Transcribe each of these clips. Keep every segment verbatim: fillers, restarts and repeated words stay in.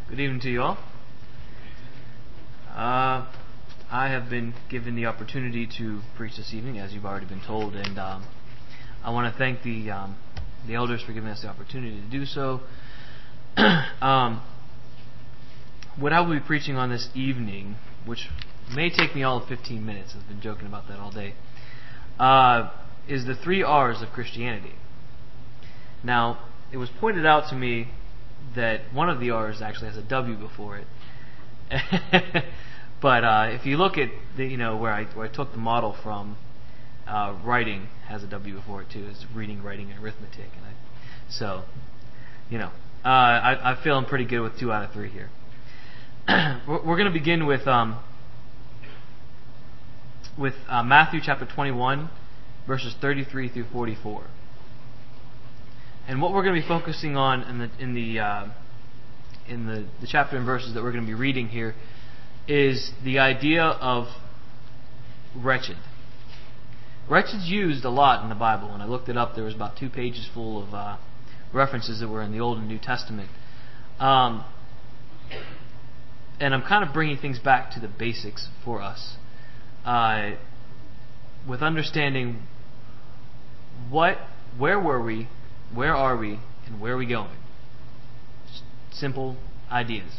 Good evening to you all. Uh, I have been given the opportunity to preach this evening, as you've already been told, and um, I want to thank the um, the elders for giving us the opportunity to do so. um, what I will be preaching on this evening, which may take me all of fifteen minutes, I've been joking about that all day, uh, is the three R's of Christianity. Now, it was pointed out to me that one of the R's actually has a W before it. But uh, if you look at the, you know where I where I took the model from, uh, writing has a W before it too. It's reading, writing, and arithmetic. And I, so, you know, uh, I, I'm feeling pretty good with two out of three here. we're we're going to begin with um, with uh, Matthew chapter twenty-one, verses thirty-three through forty-four. And what we're going to be focusing on in the in the uh, in the, the chapter and verses that we're going to be reading here is the idea of wretched. Wretched's used a lot in the Bible. When I looked it up, there was about two pages full of uh, references that were in the Old and New Testament. Um, and I'm kind of bringing things back to the basics for us, uh, with understanding what, where were we, where are we, and where are we going. Just simple ideas.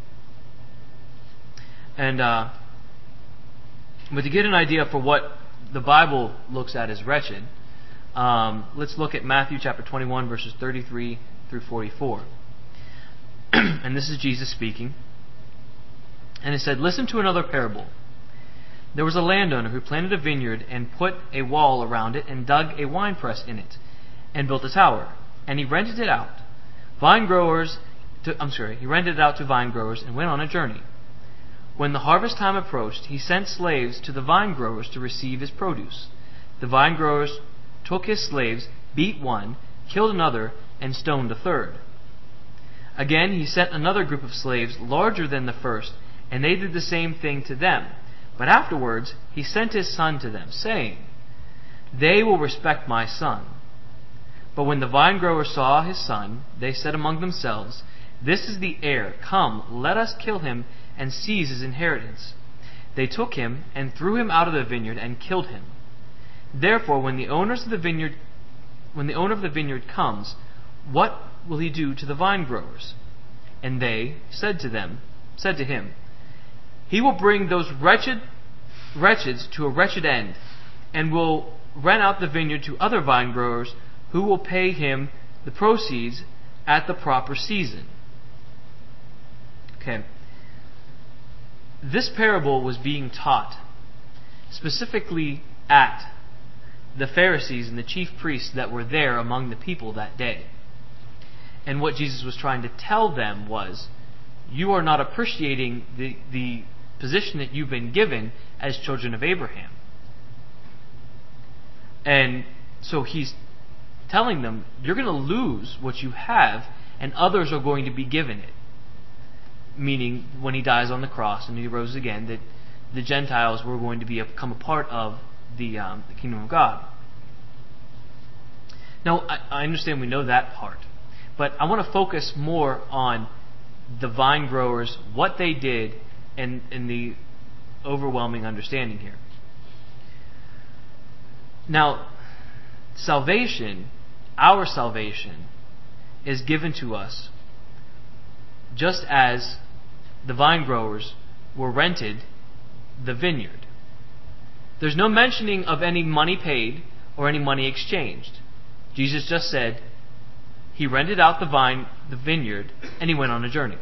And uh, but to get an idea for what the Bible looks at as wretched, um, let's look at Matthew chapter twenty-one, verses thirty-three through forty-four. And this is Jesus speaking. And it said, "Listen to another parable. There was a landowner who planted a vineyard and put a wall around it and dug a winepress in it and built a tower. And he rented it out. Vine growers, to, I'm sorry, he rented it out to vine growers and went on a journey. When the harvest time approached, he sent slaves to the vine growers to receive his produce. The vine growers took his slaves, beat one, killed another, and stoned a third. Again, he sent another group of slaves larger than the first, and they did the same thing to them. But afterwards, he sent his son to them, saying, 'They will respect my son.' But when the vine growers saw his son, they said among themselves, 'This is the heir. Come, let us kill him and seize his inheritance.' They took him and threw him out of the vineyard and killed him. Therefore, when the owners of the vineyard, when the owner of the vineyard comes, what will he do to the vine growers?" And they said to them, said to him, "He will bring those wretched wretches to a wretched end, and will rent out the vineyard to other vine growers, who will pay him the proceeds at the proper season." Okay. This parable was being taught specifically at the Pharisees and the chief priests that were there among the people that day. And what Jesus was trying to tell them was, you are not appreciating the, the position that you've been given as children of Abraham. And so he's telling them, you're going to lose what you have, and others are going to be given it. Meaning, when he dies on the cross and he rose again, that the Gentiles were going to be, become a part of the, um, the kingdom of God. Now, I, I understand we know that part, but I want to focus more on the vine growers, what they did, and, and the overwhelming understanding here. Now, salvation, our salvation, is given to us just as the vine growers were rented the vineyard. There's no mentioning of any money paid or any money exchanged. Jesus just said he rented out the vine, the vineyard, and he went on a journey.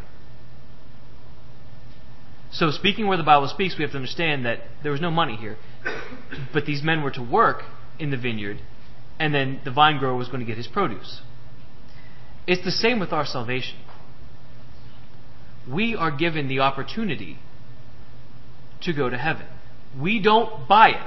So speaking where the Bible speaks, we have to understand that there was no money here. But these men were to work in the vineyard, and then the vine grower was going to get his produce. It's the same with our salvation. We are given the opportunity to go to heaven. We don't buy it.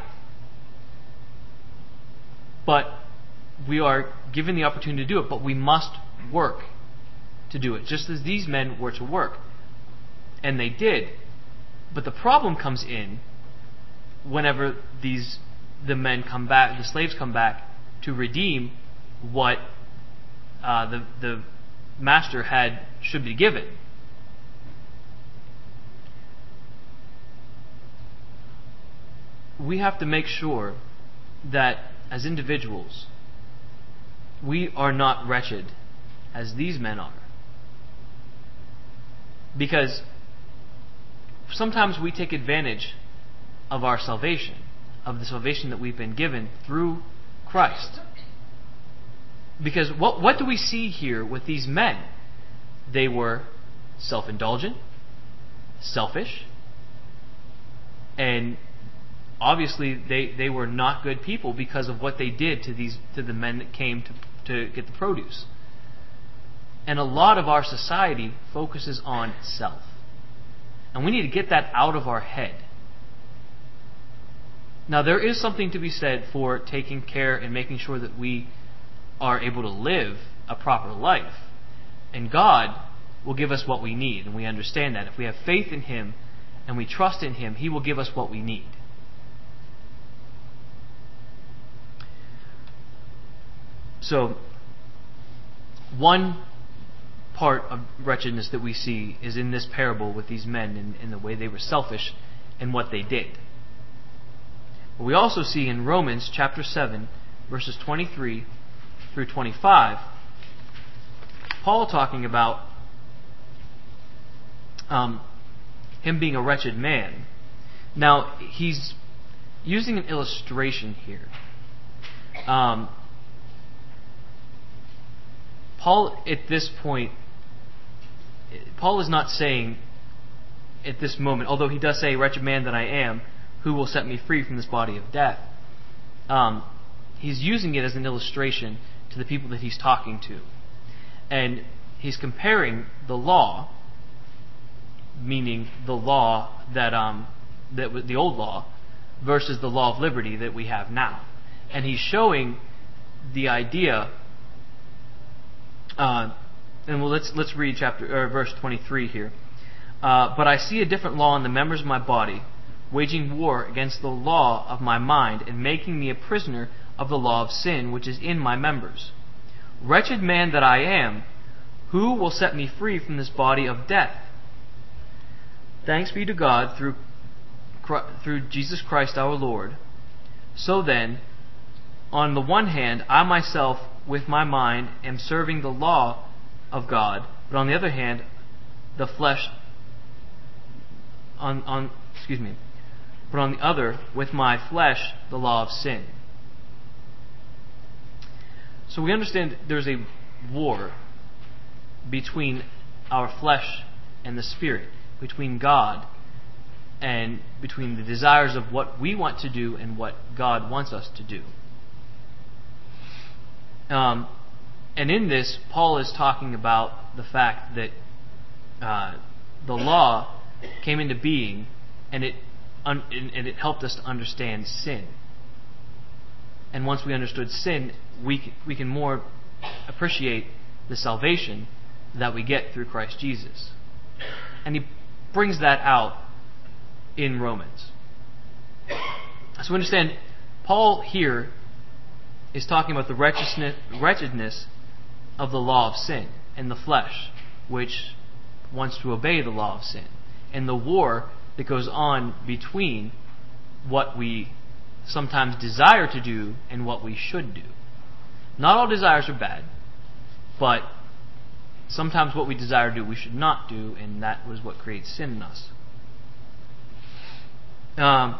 But we are given the opportunity to do it. But we must work to do it. Just as these men were to work. And they did. But the problem comes in whenever these the men come back, the slaves come back to redeem what uh, the the master had should be given. we have to make sure that as individuals, we are not wretched as these men are. Because sometimes we take advantage of our salvation, of the salvation that we've been given through Christ. Because what, what do we see here with these men? They were self-indulgent, selfish, and obviously they, they were not good people because of what they did to these to the men that came to, to get the produce. And a lot of our society focuses on self. And we need to get that out of our head. Now, there is something to be said for taking care and making sure that we are able to live a proper life. And God will give us what we need, and we understand that. If we have faith in Him and we trust in Him, He will give us what we need. So, one part of wretchedness that we see is in this parable with these men and, and the way they were selfish and what they did. But we also see in Romans chapter seven, verses twenty-three through twenty-five, Paul talking about um, him being a wretched man. Now, he's using an illustration here. Um, Paul, at this point, Paul is not saying at this moment, although he does say, "Wretched man that I am, who will set me free from this body of death?" Um, he's using it as an illustration to the people that he's talking to. And he's comparing the law, meaning the law that um, that was the old law, versus the law of liberty that we have now. And he's showing the idea. Uh, and well, let's let's read chapter or verse twenty-three here. Uh, but I see a different law in the members of my body, waging war against the law of my mind, and making me a prisoner of the law of sin which is in my members. Wretched man that I am, who will set me free from this body of death? Thanks be to God through through Jesus Christ our Lord. So then, on the one hand, I myself with my mind am serving the law of God, but on the other hand, the flesh on on excuse me, but on the other, with my flesh, the law of sin. So we understand there's a war between our flesh and the Spirit, between God and between the desires of what we want to do and what God wants us to do. Um, and in this, Paul is talking about the fact that uh, the law came into being, and it un- and it helped us to understand sin. And once we understood sin, we c- we can more appreciate the salvation that we get through Christ Jesus. And he brings that out in Romans. So we understand Paul here is talking about the wretchedness, wretchedness of the law of sin and the flesh, which wants to obey the law of sin, and the war that goes on between what we sometimes desire to do and what we should do. Not all desires are bad, but sometimes what we desire to do we should not do, and that was what creates sin in us. Um,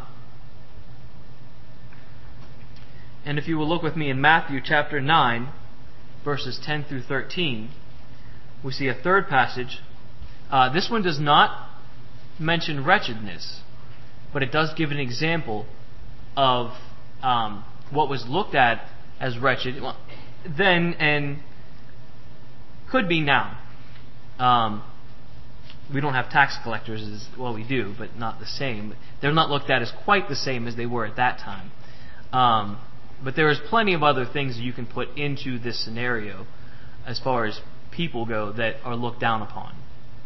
and if you will look with me in Matthew chapter nine, verses ten through thirteen, we see a third passage. Uh, this one does not mention wretchedness, but it does give an example of um, what was looked at as wretched then and could be now. Um, we don't have tax collectors as well, we do, but not the same. They're not looked at as quite the same as they were at that time. Um, but there is plenty of other things that you can put into this scenario as far as people go that are looked down upon.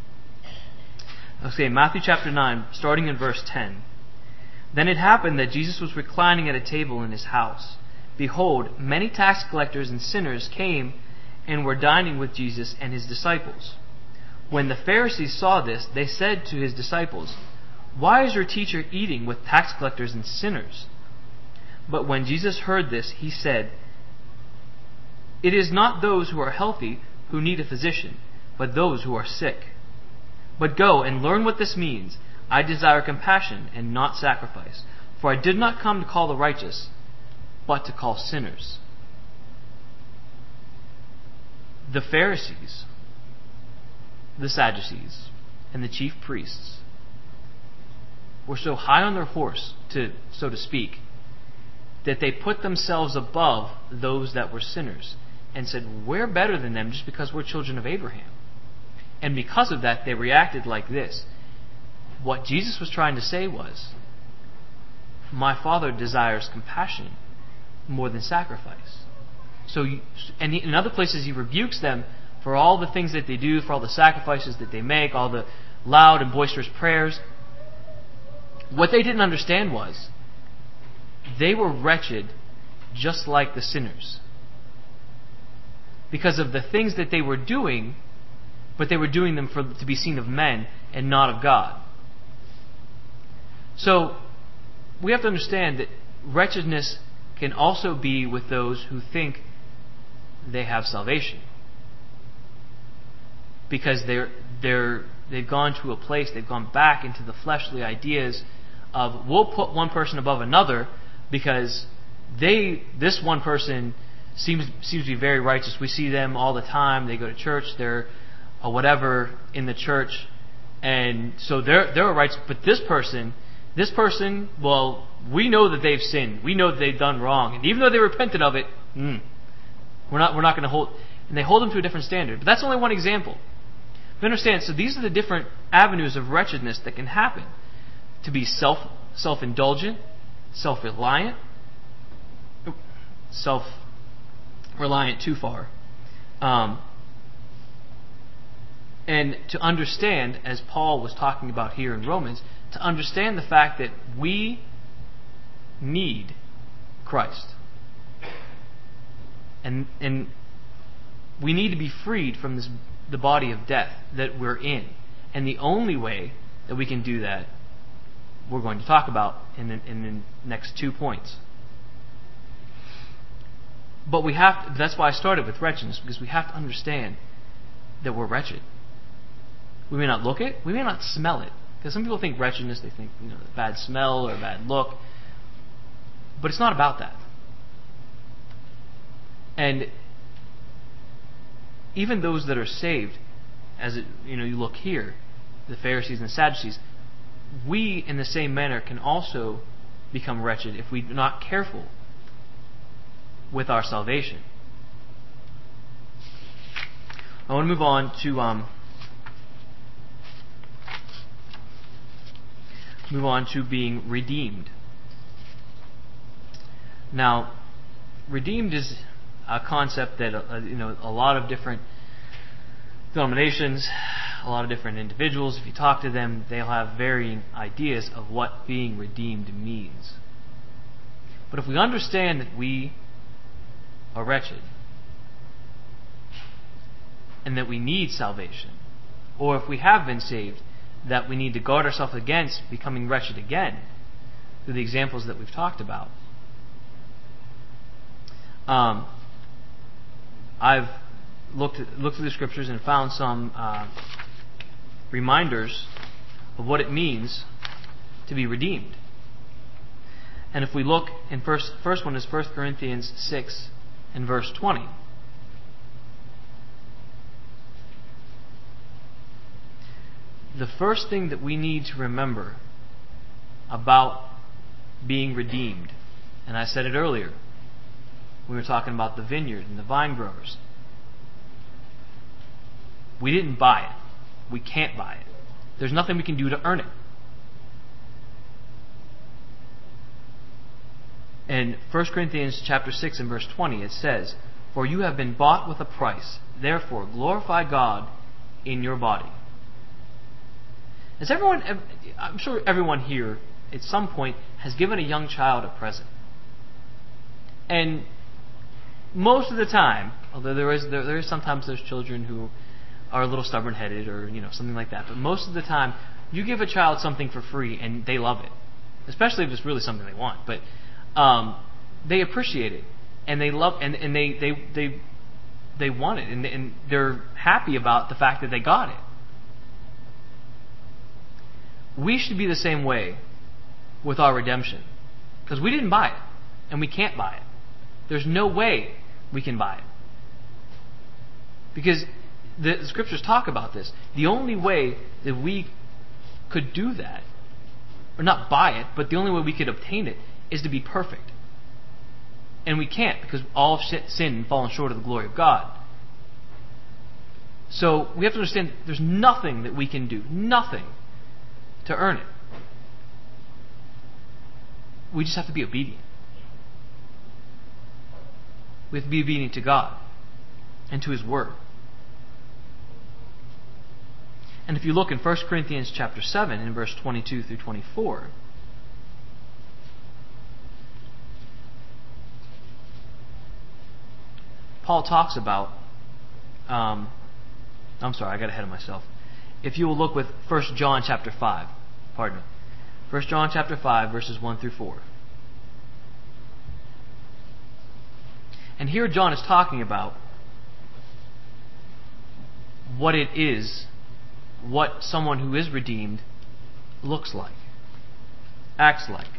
Okay, Matthew chapter nine, starting in verse ten. Then it happened that Jesus was reclining at a table in his house. Behold, many tax collectors and sinners came and were dining with Jesus and his disciples. When the Pharisees saw this, they said to his disciples, Why is your teacher eating with tax collectors and sinners?" But when Jesus heard this, he said, "It is not those who are healthy who need a physician, but those who are sick. But go and learn what this means. I desire compassion and not sacrifice, for I did not come to call the righteous, but to call sinners." The Pharisees, the Sadducees, and the chief priests were so high on their horse, to so to speak, that they put themselves above those that were sinners and said, "We're better than them just because we're children of Abraham." And because of that, they reacted like this. What Jesus was trying to say was, "My Father desires compassion more than sacrifice." So, you, and he, in other places, he rebukes them for all the things that they do, for all the sacrifices that they make, all the loud and boisterous prayers. What they didn't understand was they were wretched just like the sinners because of the things that they were doing, but they were doing them for to be seen of men and not of God. So we have to understand that wretchedness can also be with those who think they have salvation, because they're they're they've gone to a place, they've gone back into the fleshly ideas of, we'll put one person above another because they this one person seems seems to be very righteous. We see them all the time. They go to church. They're a whatever in the church, and so they're they're righteous. But this person, this person, well, we know that they've sinned. We know that they've done wrong, and even though they repented of it, mm, we're not we're not going to hold. And they hold them to a different standard. But that's only one example. But understand, so these are the different avenues of wretchedness that can happen. To be self self-indulgent, self-reliant, self-reliant too far. Um, and to understand, as Paul was talking about here in Romans, to understand the fact that we need Christ. And and we need to be freed from this the body of death that we're in. And the only way that we can do that, we're going to talk about in the, in the next two points. But we have to, that's why I started with wretchedness, because we have to understand that we're wretched. We may not look it, we may not smell it. Because some people think wretchedness, they think, you know, bad smell or bad look. But it's not about that. And even those that are saved, as it, you know, you look here, the Pharisees and the Sadducees, we in the same manner can also become wretched if we're not careful with our salvation. I want to move on to um, move on to being redeemed. Now, redeemed is a concept that uh, you know a lot of different denominations, a lot of different individuals, if you talk to them, they'll have varying ideas of what being redeemed means. But if we understand that we are wretched and that we need salvation, or if we have been saved, that we need to guard ourselves against becoming wretched again through the examples that we've talked about. Um, I've looked at, looked through the scriptures and found some uh, reminders of what it means to be redeemed. And if we look in first first one is First Corinthians six and verse twenty. The first thing that we need to remember about being redeemed, and I said it earlier, we were talking about the vineyard and the vine growers. We didn't buy it. We can't buy it. There's nothing we can do to earn it. In First Corinthians chapter six and verse twenty, it says, "For you have been bought with a price. Therefore glorify God in your body." Has everyone, I'm sure everyone here at some point has given a young child a present. And most of the time, although there is there, there is sometimes those children who are a little stubborn-headed or you know something like that. But most of the time, you give a child something for free and they love it, especially if it's really something they want. But um, they appreciate it and they love and, and they, they they they want it and, and they're happy about the fact that they got it. We should be the same way with our redemption, because we didn't buy it and we can't buy it. There's no way we can buy it, because the scriptures talk about this. The only way that we could do that, or not buy it, but the only way we could obtain it, is to be perfect. And we can't, because all have sinned and fallen short of the glory of God. So we have to understand there's nothing that we can do, nothing, to earn it. We just have to be obedient. We have to be obedient to God and to His Word. And if you look in First Corinthians chapter seven, in verse twenty-two through twenty-four, Paul talks about, um, I'm sorry, I got ahead of myself. If you will look with First John chapter five, pardon me, First John chapter five, verses one through four. And here John is talking about what it is, what someone who is redeemed looks like, acts like.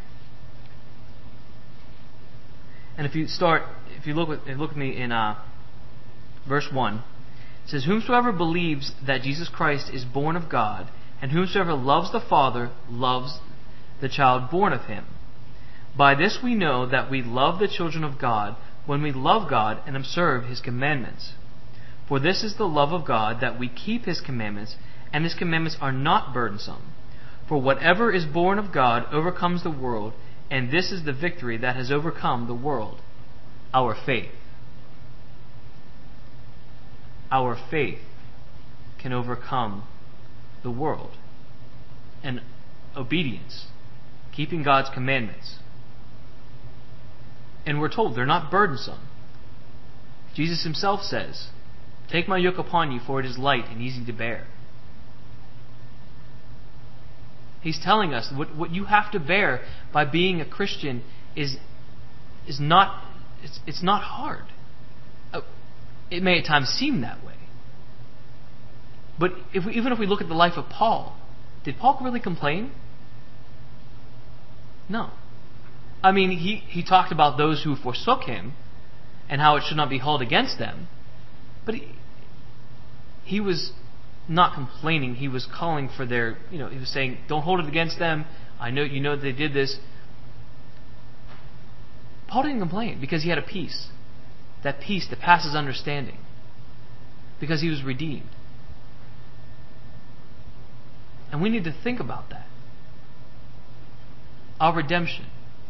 And if you start, if you look with, look with me in uh, verse one, it says, "Whomsoever believes that Jesus Christ is born of God, and whomsoever loves the Father loves the child born of Him. By this we know that we love the children of God, when we love God and observe His commandments. For this is the love of God, that we keep His commandments, and His commandments are not burdensome. For whatever is born of God overcomes the world, and this is the victory that has overcome the world, our faith." Our faith can overcome the world. And obedience, keeping God's commandments. And we're told they're not burdensome. Jesus Himself says, "Take my yoke upon you, for it is light and easy to bear." He's telling us what, what you have to bear by being a Christian is is not it's, it's not hard. It may at times seem that way. But if we, even if we look at the life of Paul, did Paul really complain? No. I mean, he, he talked about those who forsook him and how it should not be held against them. But he, he was not complaining. He was calling for their, you know, he was saying, don't hold it against them. I know you know they did this. Paul didn't complain because he had a peace. That peace that passes understanding. Because he was redeemed. And we need to think about that. Our redemption.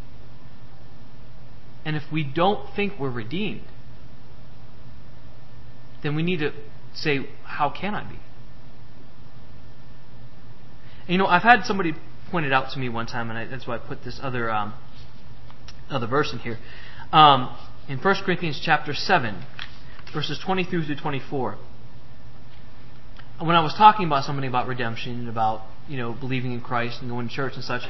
And if we don't think we're redeemed, then we need to say, how can I be? And you know, I've had somebody point it out to me one time, and I, that's why I put this other um, other verse in here. Um, in First Corinthians chapter seven, verses twenty-three through twenty-four. When I was talking about somebody about redemption and about, you know, believing in Christ and going to church and such,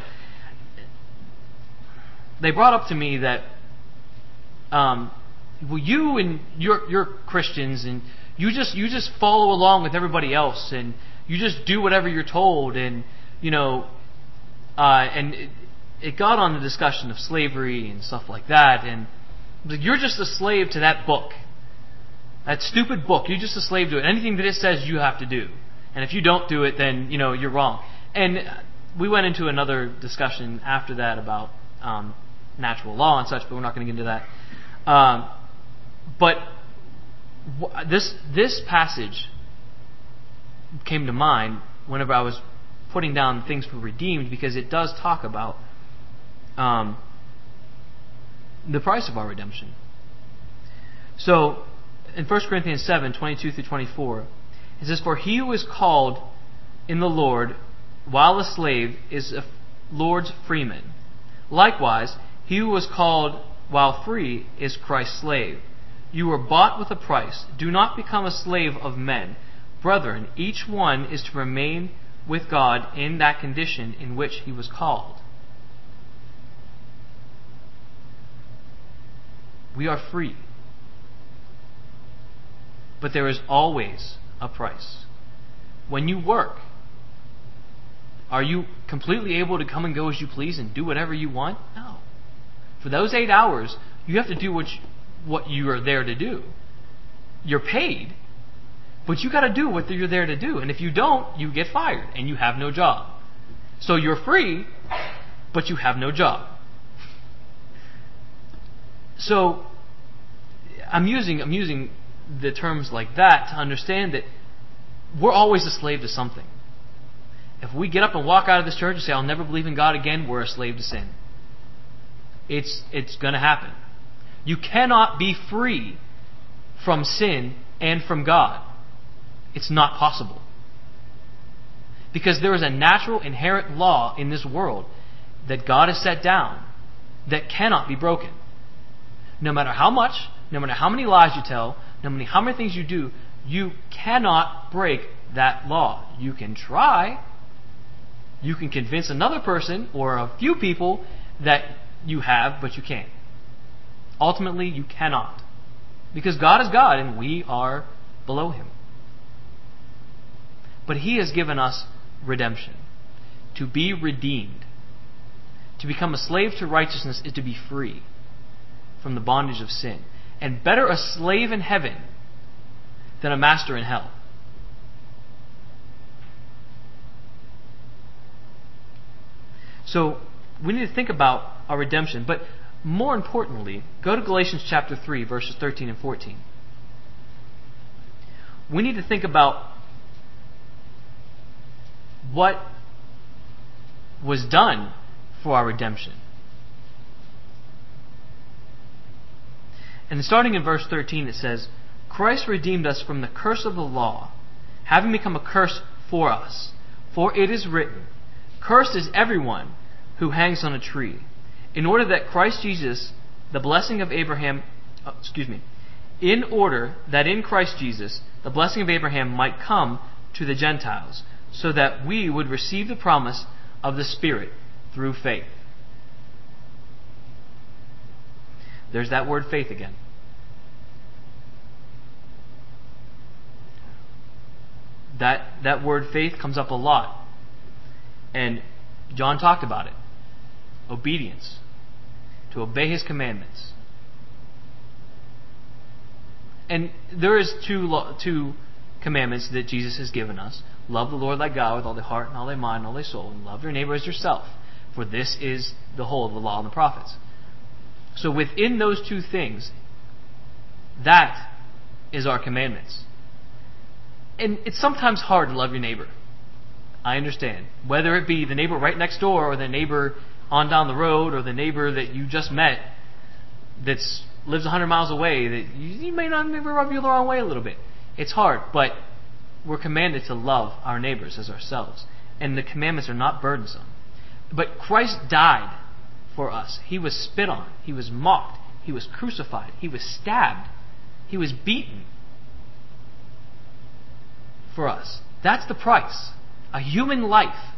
they brought up to me that, um, well, you and you're, you're Christians and you just you just follow along with everybody else and you just do whatever you're told, and you know, uh, and it, it got on the discussion of slavery and stuff like that, and you're just a slave to that book. That stupid book, you're just a slave to it. Anything that it says you have to do. And if you don't do it, then, you know, you're wrong. And we went into another discussion after that about um, natural law and such, but we're not going to get into that. Um, but w- this this passage came to mind whenever I was putting down things for redeemed, because it does talk about um, the price of our redemption. So, in First Corinthians seven, twenty-two through twenty-four, it says, "For he who is called in the Lord while a slave is a Lord's freeman. Likewise, he who was called while free is Christ's slave. You were bought with a price. Do not become a slave of men. Brethren, each one is to remain with God in that condition in which he was called. We are free. But there is always a price. When you work, are you completely able to come and go as you please and do whatever you want? No. For those eight hours, you have to do what you, what you are there to do. You're paid, but you got to do what you're there to do. And if you don't, you get fired and you have no job. So you're free, but you have no job. So I'm using I'm using the terms like that to understand that we're always a slave to something. If we get up and walk out of this church and say, I'll never believe in God again, we're a slave to sin. It's it's going to happen. You cannot be free from sin and from God. It's not possible. Because there is a natural, inherent law in this world that God has set down that cannot be broken. No matter how much, no matter how many lies you tell, no matter how many things you do, you cannot break that law. You can try. You can convince another person or a few people that you have, but you can't. Ultimately, you cannot. Because God is God and we are below Him. But He has given us redemption. To be redeemed. To become a slave to righteousness is to be free from the bondage of sin. And better a slave in heaven than a master in hell. So we need to think about our redemption. But more importantly, go to Galatians chapter three, verses thirteen and fourteen. We need to think about what was done for our redemption. And starting in verse thirteen, it says, Christ redeemed us from the curse of the law, having become a curse for us. For it is written, Cursed is everyone who hangs on a tree, in order that Christ Jesus, the blessing of Abraham, uh, excuse me, in order that in Christ Jesus, the blessing of Abraham might come to the Gentiles, so that we would receive the promise of the Spirit through faith. There's that word faith again. That, that word faith comes up a lot. And John talked about it. Obedience. To obey His commandments. And there is two, lo- two commandments that Jesus has given us. Love the Lord thy God with all thy heart and all thy mind and all thy soul. And love your neighbor as yourself. For this is the whole of the law and the prophets. So within those two things, that is our commandments. And it's sometimes hard to love your neighbor. I understand. Whether it be the neighbor right next door or the neighbor on down the road or the neighbor that you just met that's lives one hundred miles away, that you, you may not maybe rub you the wrong way a little bit. It's hard, but we're commanded to love our neighbors as ourselves. And the commandments are not burdensome. But Christ died for us. He was spit on. He was mocked. He was crucified. He was stabbed. He was beaten for us. That's the price. A human life.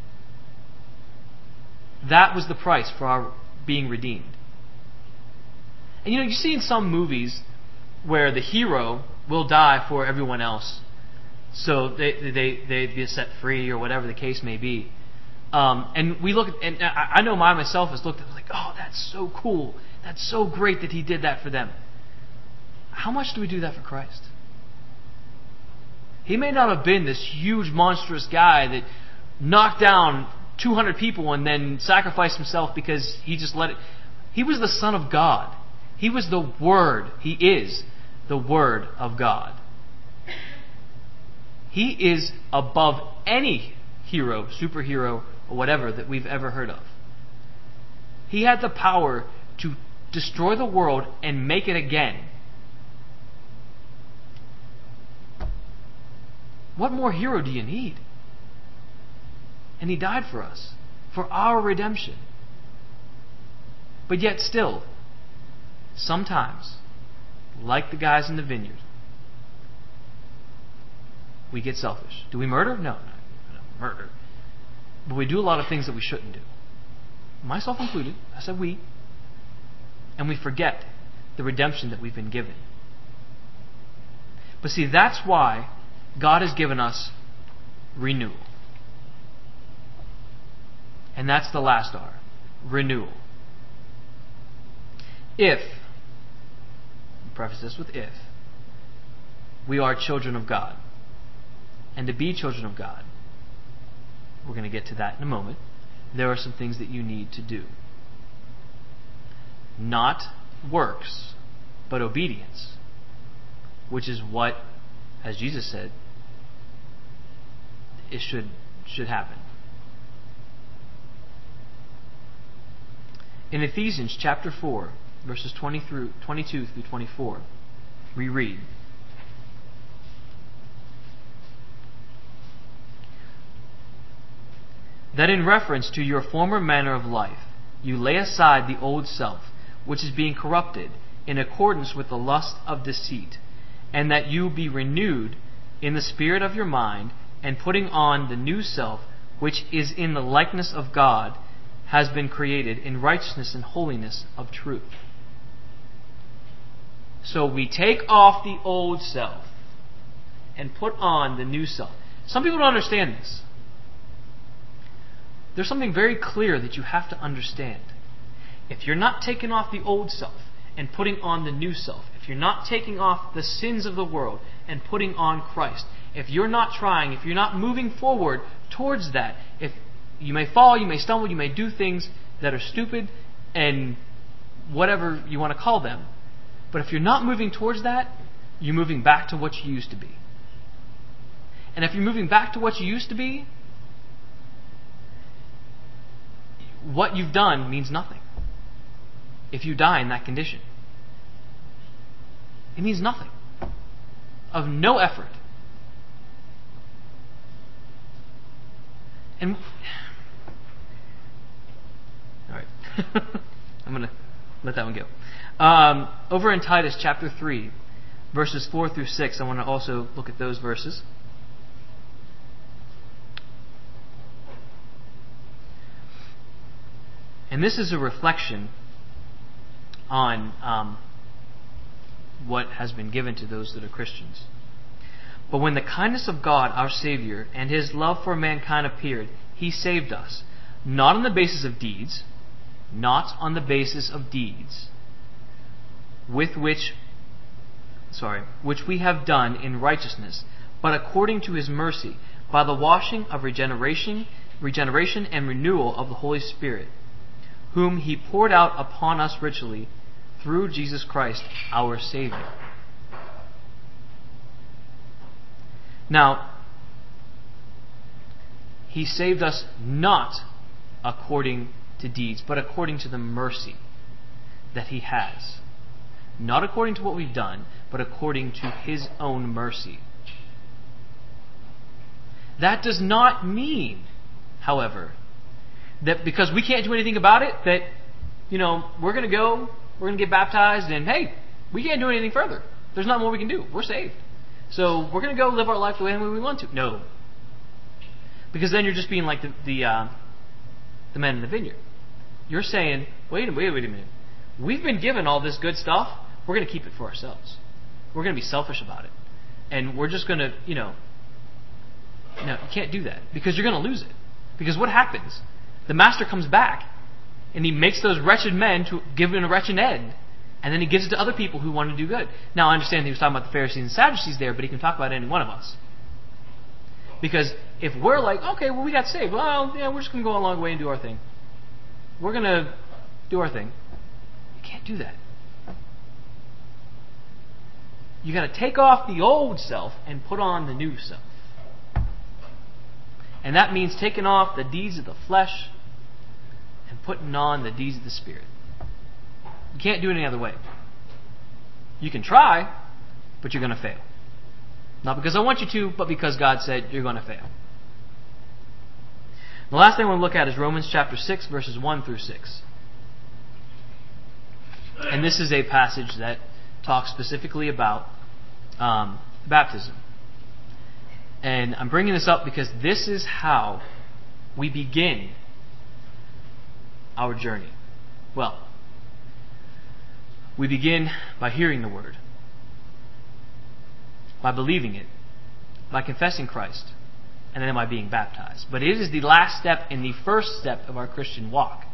That was the price for our being redeemed. And you know, you see in some movies where the hero will die for everyone else, so they they they be set free or whatever the case may be. Um, and we look, at, and I know I myself has looked at it like, oh, that's so cool. That's so great that He did that for them. How much do we do that for Christ? He may not have been this huge, monstrous guy that knocked down two hundred people and then sacrificed Himself because He just let it. He was the Son of God. He was the Word. He is the Word of God. He is above any hero, superhero, or whatever that we've ever heard of. He had the power to destroy the world and make it again. What more hero do you need? And He died for us, for our redemption. But yet still, sometimes, like the guys in the vineyard, we get selfish. Do we murder? No, no, no, murder. But we do a lot of things that we shouldn't do. Myself included. I said we. And we forget the redemption that we've been given. But see, that's why God has given us renewal. And that's the last R. Renewal. If, preface this with if, we are children of God. And to be children of God, we're going to get to that in a moment, there are some things that you need to do. Not works, but obedience. Which is what, as Jesus said, it should should happen. In Ephesians chapter four, verses twenty through twenty-two through twenty-four, we read, that in reference to your former manner of life, you lay aside the old self, which is being corrupted in accordance with the lust of deceit, and that you be renewed in the spirit of your mind, and putting on the new self, which is in the likeness of God, has been created in righteousness and holiness of truth. So we take off the old self and put on the new self. Some people don't understand this. There's something very clear that you have to understand. If you're not taking off the old self and putting on the new self, if you're not taking off the sins of the world and putting on Christ, if you're not trying, if you're not moving forward towards that, if you may fall, you may stumble, you may do things that are stupid and whatever you want to call them, but if you're not moving towards that, you're moving back to what you used to be. And if you're moving back to what you used to be, what you've done means nothing. If you die in that condition, it means nothing. Of no effort. And all right, I'm going to let that one go. Um, over in Titus chapter three, verses four through six, I want to also look at those verses. And this is a reflection on um, what has been given to those that are Christians. But when the kindness of God, our Savior, and His love for mankind appeared, He saved us, not on the basis of deeds, not on the basis of deeds, with which, sorry, which we have done in righteousness, but according to His mercy, by the washing of regeneration, regeneration and renewal of the Holy Spirit, whom He poured out upon us richly through Jesus Christ our Savior. Now, He saved us not according to deeds, but according to the mercy that He has. Not according to what we've done, but according to His own mercy. That does not mean, however, that because we can't do anything about it, that, you know, we're going to go, we're going to get baptized, and hey, we can't do anything further. There's not more we can do. We're saved. So we're going to go live our life the way we want to. No. Because then you're just being like the the, uh, the man in the vineyard. You're saying, wait a wait, wait a minute. We've been given all this good stuff. We're going to keep it for ourselves. We're going to be selfish about it. And we're just going to, you know, no, you can't do that. Because you're going to lose it. Because what happens? The master comes back and he makes those wretched men to give him a wretched end. And then he gives it to other people who want to do good. Now, I understand he was talking about the Pharisees and Sadducees there, but he can talk about any one of us. Because if we're like, okay, well, we got saved. Well, yeah, we're just going to go along the way and do our thing. We're going to do our thing. You can't do that. You got to take off the old self and put on the new self. And that means taking off the deeds of the flesh and putting on the deeds of the Spirit. You can't do it any other way. You can try, but you're going to fail. Not because I want you to, but because God said you're going to fail. The last thing I want to look at is Romans chapter six, verses one through six. And this is a passage that talks specifically about um, baptism. And I'm bringing this up because this is how we begin our journey. Well, we begin by hearing the Word, by believing it, by confessing Christ, and then by being baptized. But it is the last step and the first step of our Christian walk.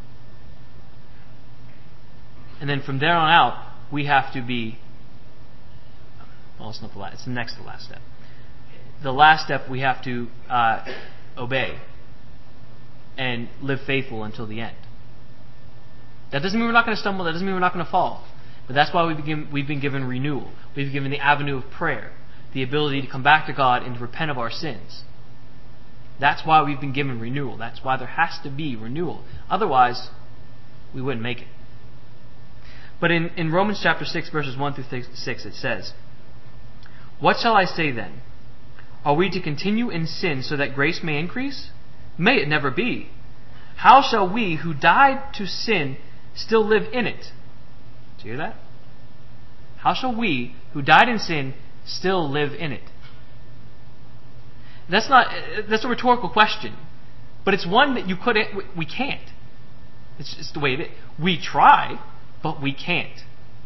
And then from there on out, we have to be, well, it's not the last, it's the next to the last step. The last step, we have to uh, obey and live faithful until the end. That doesn't mean we're not going to stumble. That doesn't mean we're not going to fall. But that's why we begin, we've been given renewal. We've been given the avenue of prayer, the ability to come back to God and to repent of our sins. That's why we've been given renewal. That's why there has to be renewal. Otherwise, we wouldn't make it. But in, in Romans chapter six, verses one through six, it says, "What shall I say then? Are we to continue in sin so that grace may increase? May it never be. How shall we who died to sin still live in it?" Do you hear that? How shall we who died in sin still live in it? That's not, that's a rhetorical question. But it's one that you couldn't, we can't. It's just the way it is. We try, but we can't.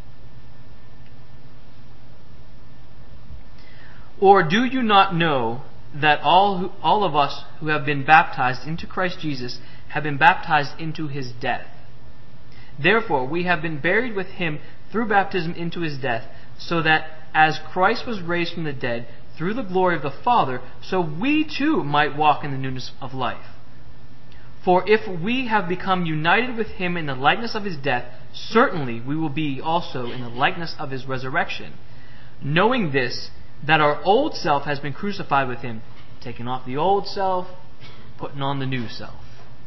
"Or do you not know that all who, all of us who have been baptized into Christ Jesus have been baptized into His death? Therefore we have been buried with Him through baptism into His death, so that as Christ was raised from the dead through the glory of the Father, so we too might walk in the newness of life. For if we have become united with Him in the likeness of His death, certainly we will be also in the likeness of His resurrection. Knowing this, that our old self has been crucified with Him, taking off the old self, putting on the new self,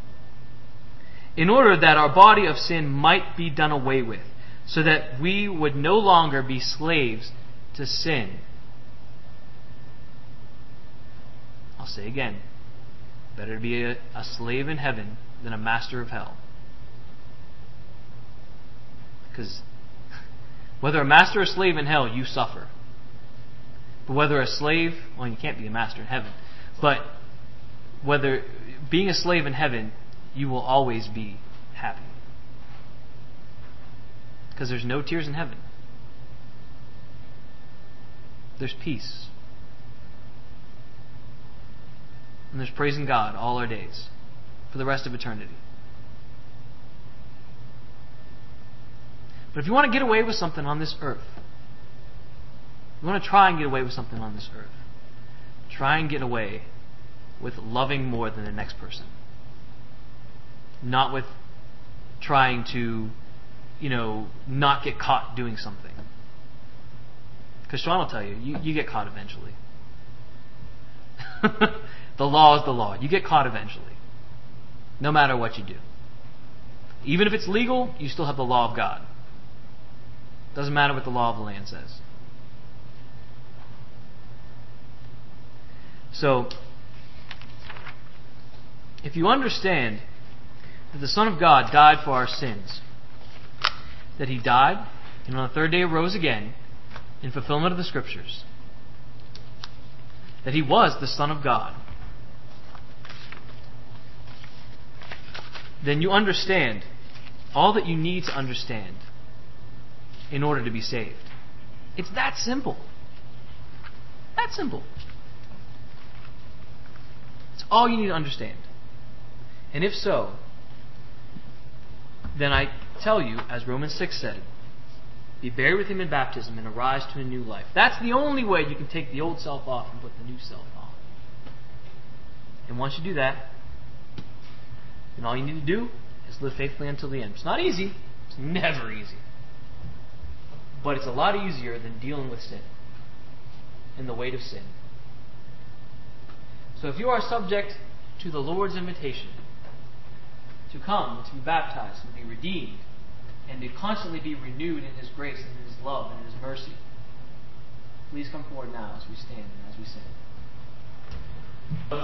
in order that our body of sin might be done away with, so that we would no longer be slaves to sin." I'll say again, better to be a, a slave in heaven than a master of hell. Because whether a master or slave in hell, you suffer. But whether a slave, well, you can't be a master in heaven. But whether being a slave in heaven, you will always be happy. Because there's no tears in heaven. There's peace. And there's praising God all our days for the rest of eternity. But if you want to get away with something on this earth, you want to try and get away with something on this earth, try and get away with loving more than the next person. Not with trying to, you know, not get caught doing something. Because Sean will tell you, you, you get caught eventually. The law is the law. You get caught eventually. No matter what you do. Even if it's legal, you still have the law of God. Doesn't matter what the law of the land says. So, if you understand that the Son of God died for our sins, that He died and on the third day rose again in fulfillment of the Scriptures, that He was the Son of God, then you understand all that you need to understand in order to be saved. It's that simple. That simple. It's all you need to understand. And if so, then I tell you, as Romans six said, be buried with Him in baptism and arise to a new life. That's the only way you can take the old self off and put the new self on. And once you do that, then all you need to do is live faithfully until the end. It's not easy. It's never easy. But it's a lot easier than dealing with sin and the weight of sin. So if you are subject to the Lord's invitation to come, to be baptized, and be redeemed, and to constantly be renewed in His grace and in His love and in His mercy, please come forward now as we stand and as we sing.